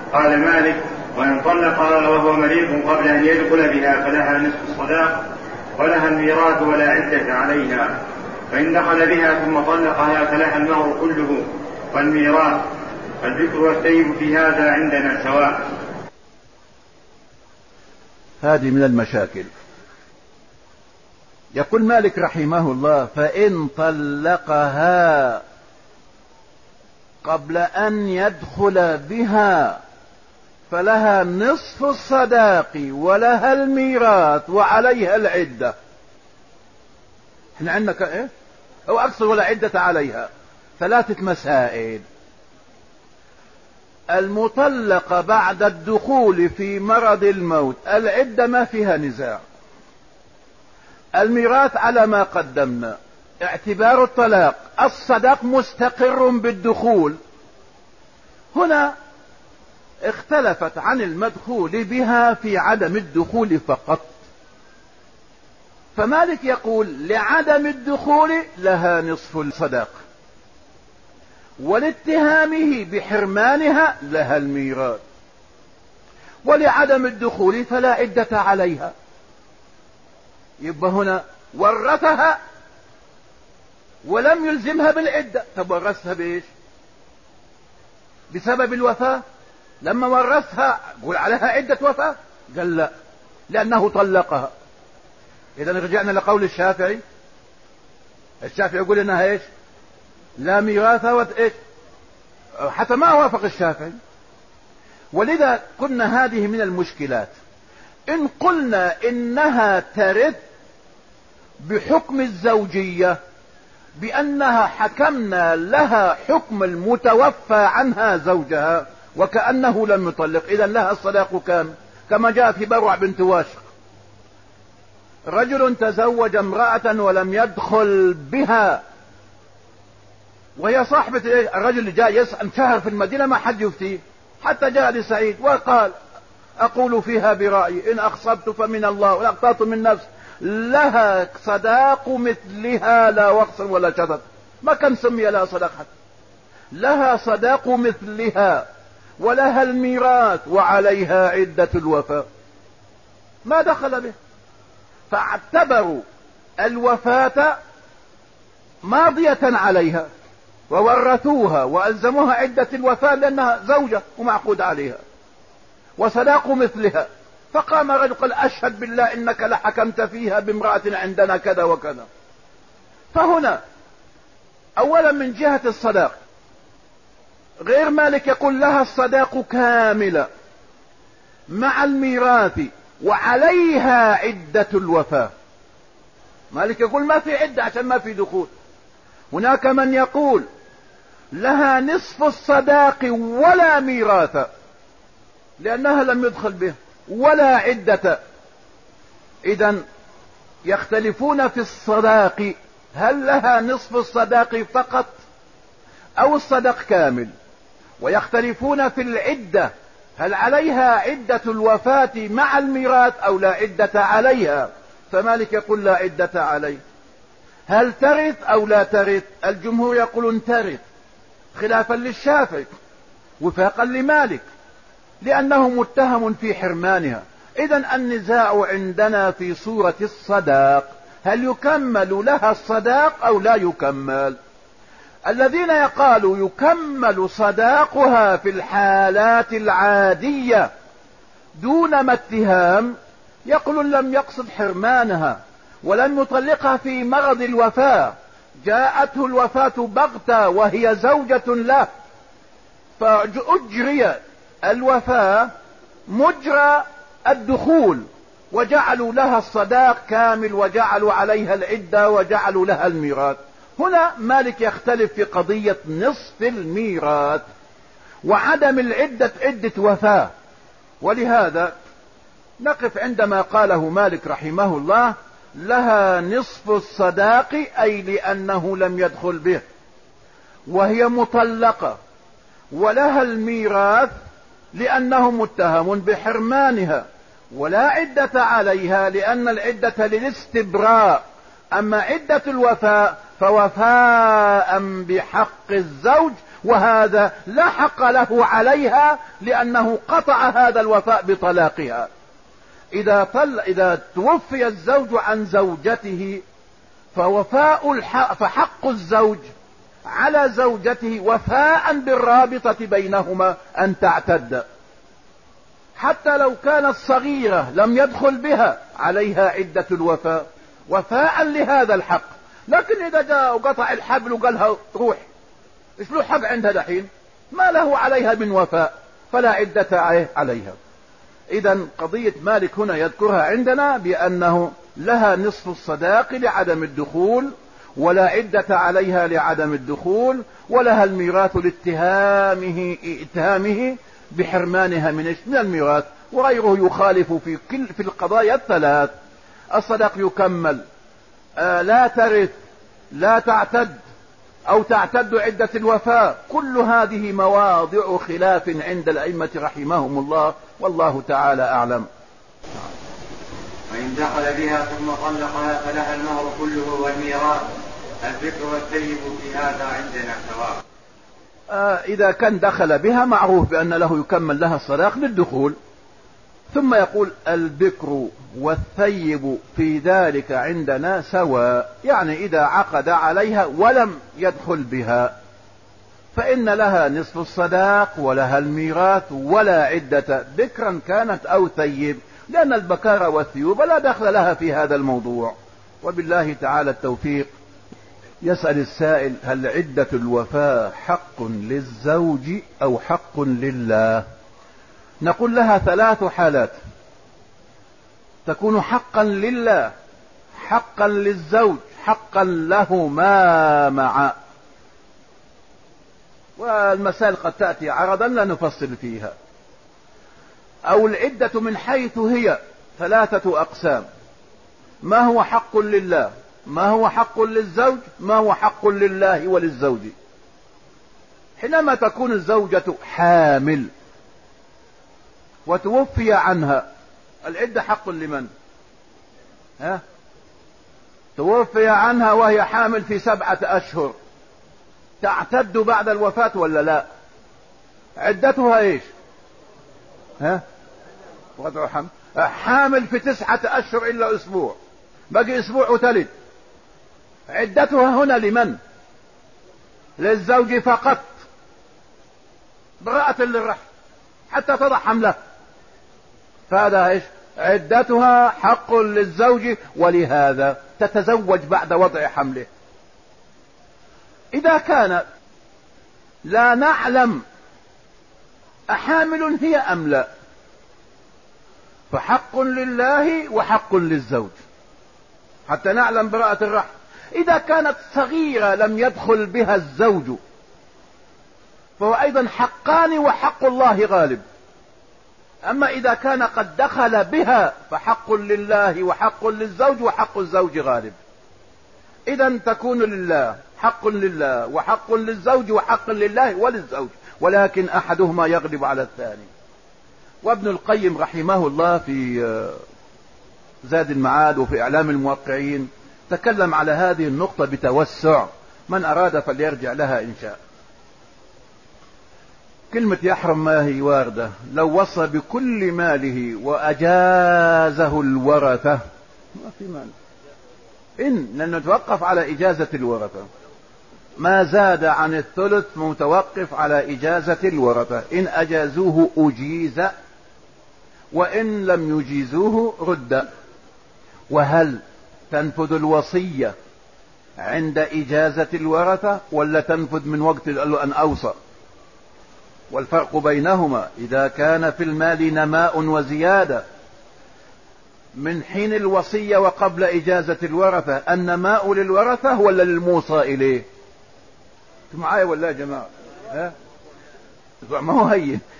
قال مالك: وإن طلقها وهو مريض قبل أن يدخل بها فلها نصف الصداق ولها الميراث ولا عدة عليها، فإن دخل بها ثم طلقها فلها المهر كله والميراث، الذكر والثيب في هذا عندنا سواء. هذه من المشاكل. يقول مالك رحمه الله: فإن طلقها قبل أن يدخل بها فلها نصف الصداق ولها الميراث وعليها العدة. احنا عندنا ايه او اكثر ولا عدة عليها. ثلاثة مسائل. المطلقة بعد الدخول في مرض الموت العدة ما فيها نزاع. الميراث على ما قدمنا. اعتبار الطلاق الصداق مستقر بالدخول. هنا اختلفت عن المدخول بها في عدم الدخول فقط. فمالك يقول لعدم الدخول لها نصف الصداق، ولاتهامه بحرمانها لها الميراث، ولعدم الدخول فلا عدة عليها. يبقى هنا ورثها ولم يلزمها بالعدة. طب ورثها بايش؟ بسبب الوفاة. لما ورثها قول عليها عدة وفاة؟ قال لا، لأنه طلقها. إذا رجعنا لقول الشافعي. الشافعي يقول إنها إيش؟ لا ميراث إيش؟ حتى ما وافق الشافعي. ولذا قلنا هذه من المشكلات. إن قلنا إنها ترث بحكم الزوجية، بأنها حكمنا لها حكم المتوفى عنها زوجها وكأنه لم يطلق، إذا لها الصداق كامل، كما جاء في بروع بنت واشق: رجل تزوج امرأة ولم يدخل بها، وهي صاحبة الرجل اللي جاء يسأل شهر في المدينة ما حد يفتيه، حتى جاء لسعيد وقال: أقول فيها برأيي، إن أخصبت فمن الله وإن أخطأت من نفس، لها صداق مثلها لا وقص ولا شطط. ما كان سمي لها صداق حتى. لها صداق مثلها ولها الميراث وعليها عدة الوفاة. ما دخل به. فاعتبروا الوفاة ماضية عليها وورثوها وألزموها عدة الوفاة لأنها زوجة ومعقود عليها وصداق مثلها. فقام رجل قال: أشهد بالله إنك لحكمت فيها بامرأة عندنا كذا وكذا. فهنا أولا من جهة الصداق غير مالك يقول لها الصداق كاملة مع الميراث وعليها عدة الوفاة. مالك يقول ما في عدة عشان ما في دخول. هناك من يقول لها نصف الصداق ولا ميراث لأنها لم يدخل به ولا عدة. إذن يختلفون في الصداق، هل لها نصف الصداق فقط أو الصداق كامل؟ ويختلفون في العدة، هل عليها عدة الوفاة مع الميراث أو لا عدة عليها؟ فمالك يقول لا عدة عليه. هل ترث أو لا ترث؟ الجمهور يقولون ترث، خلافا للشافعي وفاقا لمالك، لأنه متهم في حرمانها. إذن النزاع عندنا في صورة الصداق، هل يكمل لها الصداق أو لا يكمل؟ الذين يقالوا يكمل صداقها في الحالات العادية دون ما اتهام، يقولون لم يقصد حرمانها ولم يطلقها في مرض الوفاة، جاءته الوفاة بغتة وهي زوجة له، فأجري الوفاة مجرى الدخول وجعلوا لها الصداق كامل وجعلوا عليها العدة وجعلوا لها الميراث. هنا مالك يختلف في قضية نصف الميراث وعدم العدة عدة وفاة. ولهذا نقف عندما قاله مالك رحمه الله لها نصف الصداق، أي لأنه لم يدخل به وهي مطلقة، ولها الميراث لأنه متهم بحرمانها، ولا عدة عليها لأن العدة للاستبراء. أما عدة الوفاء فوفاء بحق الزوج وهذا لا حق له عليها لأنه قطع هذا الوفاء بطلاقها. إذا توفي الزوج عن زوجته فحق الزوج على زوجته وفاء بالرابطة بينهما أن تعتد، حتى لو كانت صغيرة لم يدخل بها عليها عدة الوفاء وفاء لهذا الحق. لكن إذا جاء وقطع الحبل وقالها روح، إيش له حق عندها دحين؟ ما له عليها من وفاء، فلا عدة عليها. إذا قضية مالك هنا يذكرها عندنا بأنه لها نصف الصداق لعدم الدخول، ولا عدة عليها لعدم الدخول، ولها الميراث لاتهامه بحرمانها من الميراث. وغيره يخالف في القضايا الثلاث: الصداق يكمل، لا ترث، لا تعتد، أو تعتد عدة الوفاء. كل هذه مواضع خلاف عند الأئمة رحمهم الله، والله تعالى أعلم. وإن دخل بها ثم طلقها فلها المهر كله والميراث. الذكر والثيب في هذا عندنا سواء. إذا كان دخل بها معروف بأن له يكمل لها الصداق للدخول، ثم يقول البكر والثيب في ذلك عندنا سواء، يعني إذا عقد عليها ولم يدخل بها فإن لها نصف الصداق ولها الميراث ولا عدة، بكرا كانت أو ثيب، لأن البكارة والثيوب لا دخل لها في هذا الموضوع. وبالله تعالى التوفيق. يسأل السائل: هل عدة الوفاة حق للزوج أو حق لله؟ نقول لها ثلاث حالات: تكون حقا لله، حقا للزوج، حقا لهما معا. والمسائل قد تأتي عرضا لا نفصل فيها. أو العدة من حيث هي ثلاثة أقسام: ما هو حق لله، ما هو حق للزوج، ما هو حق لله وللزوج. حينما تكون الزوجة حامل وتوفي عنها، العدة حق لمن؟ توفي عنها وهي حامل في 7 أشهر، تعتد بعد الوفاة ولا لا؟ عدتها ايش؟ حامل في 9 أشهر إلا أسبوع، باقي أسبوع وتلد. عدتها هنا لمن؟ للزوج فقط، براءة للرحم حتى تضع حمله. فهذا ايش؟ عدتها حق للزوج، ولهذا تتزوج بعد وضع حمله. إذا كان لا نعلم أحامل هي أم لا، فحق لله وحق للزوج حتى نعلم براءة الرحم. إذا كانت صغيرة لم يدخل بها الزوج فهو أيضا حقان وحق الله غالب. أما إذا كان قد دخل بها فحق لله وحق للزوج وحق الزوج غالب. إذا تكون لله، حق لله وحق للزوج وحق لله وللزوج، ولكن أحدهما يغلب على الثاني. وابن القيم رحمه الله في زاد المعاد وفي إعلام الموقعين تكلم على هذه النقطة بتوسع، من أراد فليرجع لها إن شاء. كلمة يحرم ما هي واردة، لو وصى بكل ماله وأجازه الورثة ما في مال، لأنه نتوقف على إجازة الورثة. ما زاد عن الثلث متوقف على إجازة الورثة، إن أجازوه أجيز، وإن لم يجيزوه رد. وهل تنفذ الوصية عند إجازة الورثة ولا تنفذ من وقت أن أوصى؟ والفرق بينهما إذا كان في المال نماء وزيادة من حين الوصية وقبل إجازة الورثة، النماء للورثة ولا للموصى إليه؟ انتم معايا ولا يا جماعة؟ ما هو هين.